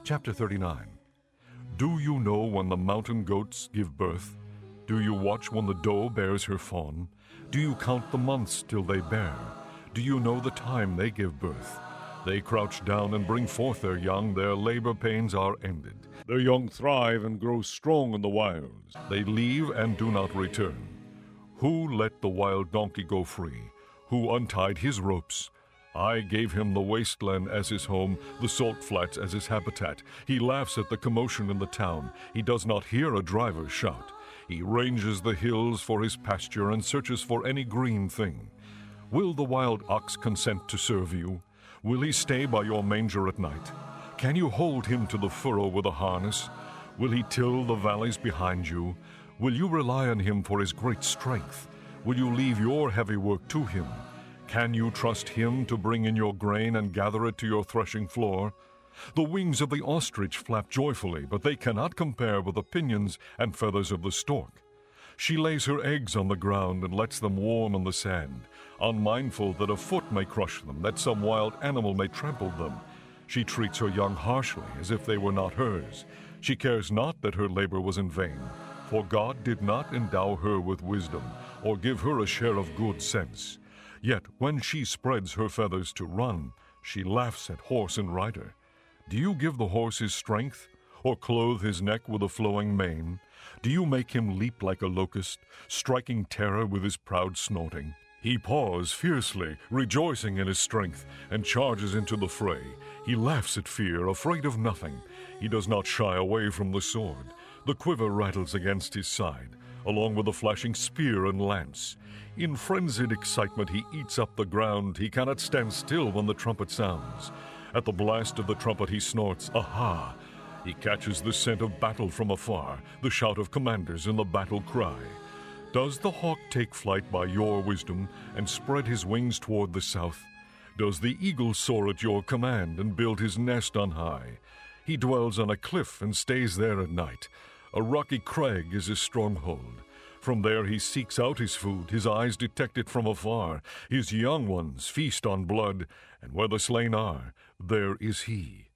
Chapter 39. Do you know when the mountain goats give birth? Do you watch when the doe bears her fawn? Do you count the months till they bear? Do you know the time they give birth? They crouch down and bring forth their young. Their labor pains are ended. Their young thrive and grow strong in the wilds. They leave and do not return. Who let the wild donkey go free? Who untied his ropes? I gave him the wasteland as his home, the salt flats as his habitat. He laughs at the commotion in the town. He does not hear a driver shout. He ranges the hills for his pasture and searches for any green thing. Will the wild ox consent to serve you? Will he stay by your manger at night? Can you hold him to the furrow with a harness? Will he till the valleys behind you? Will you rely on him for his great strength? Will you leave your heavy work to him? Can you trust him to bring in your grain and gather it to your threshing floor? The wings of the ostrich flap joyfully, but they cannot compare with the pinions and feathers of the stork. She lays her eggs on the ground and lets them warm on the sand, unmindful that a foot may crush them, that some wild animal may trample them. She treats her young harshly, as if they were not hers. She cares not that her labor was in vain, for God did not endow her with wisdom, or give her a share of good sense. Yet when she spreads her feathers to run, she laughs at horse and rider. Do you give the horse his strength, or clothe his neck with a flowing mane? Do you make him leap like a locust, striking terror with his proud snorting? He paws fiercely, rejoicing in his strength, and charges into the fray. He laughs at fear, afraid of nothing. He does not shy away from the sword. The quiver rattles against his side, along with the flashing spear and lance. In frenzied excitement he eats up the ground. He cannot stand still when the trumpet sounds. At the blast of the trumpet he snorts, "Aha!" He catches the scent of battle from afar, the shout of commanders and the battle cry. Does the hawk take flight by your wisdom and spread his wings toward the south? Does the eagle soar at your command and build his nest on high? He dwells on a cliff and stays there at night. A rocky crag is his stronghold. From there he seeks out his food. His eyes detect it from afar. His young ones feast on blood, and where the slain are, there is he.